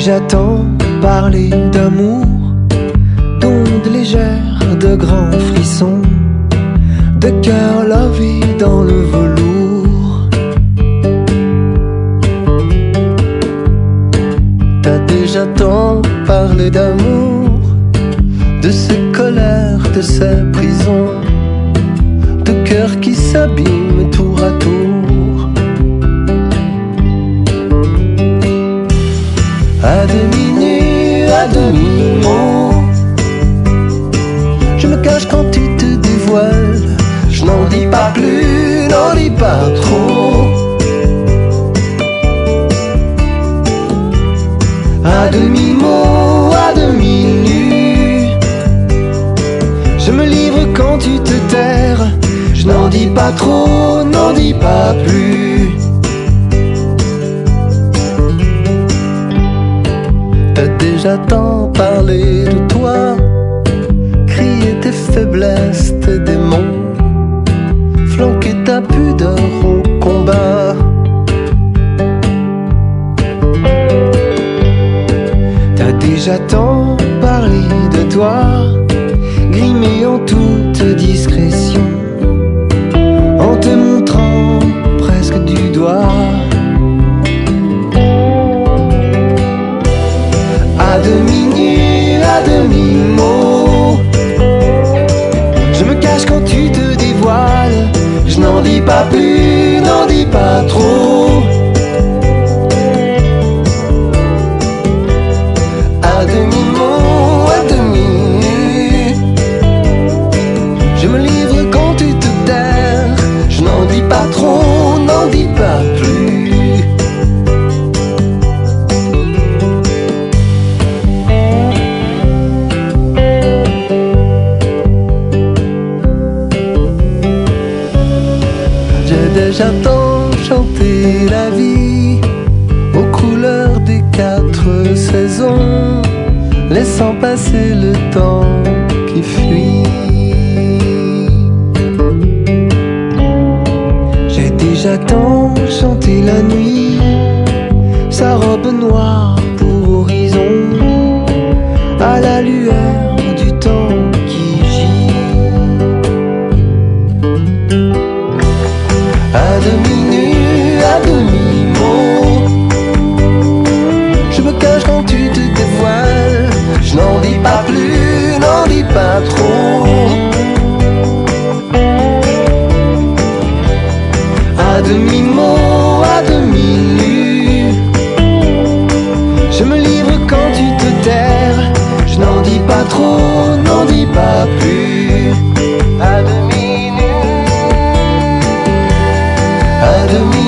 déjà tant parlé d'amour, d'ondes légères, de grands frissons, de cœur lavé dans le velours. T'as déjà tant parlé d'amour, de ces colères, de ces prisons, de cœurs qui s'abîment tour à tour. À demi nu, à demi mot, je me cache quand tu te dévoiles. Je n'en dis pas plus, n'en dis pas trop. À demi mot, à demi nu, je me livre quand tu te terres. Je n'en dis pas trop, n'en dis pas plus. T'as déjà tant parlé de toi, crié tes faiblesses, tes démons, flanqué ta pudeur au combat. T'as déjà tant parlé de toi, grimé en toute discrétion, en te montrant presque du doigt. À demi nu, à demi mot, je me cache quand tu te dévoiles. Je n'en dis pas plus, n'en dis pas trop. À demi mot, à demi nu, je me livre quand tu te terres. Je n'en dis pas trop, n'en dis pas plus. Déjà tant chanté la vie aux couleurs des 4 saisons, laissant passer le temps qui fuit. J'ai déjà tant chanté la nuit, sa robe noire pour horizon, à la lueur du temps qui gît. À demi nu, à demi mot, je me cache quand tu te dévoiles. Je n'en dis pas plus, n'en dis pas trop. À demi mot, à demi nu, je me livre quand tu te terres. Je n'en dis pas trop, n'en dis pas plus. À demi nu, à demi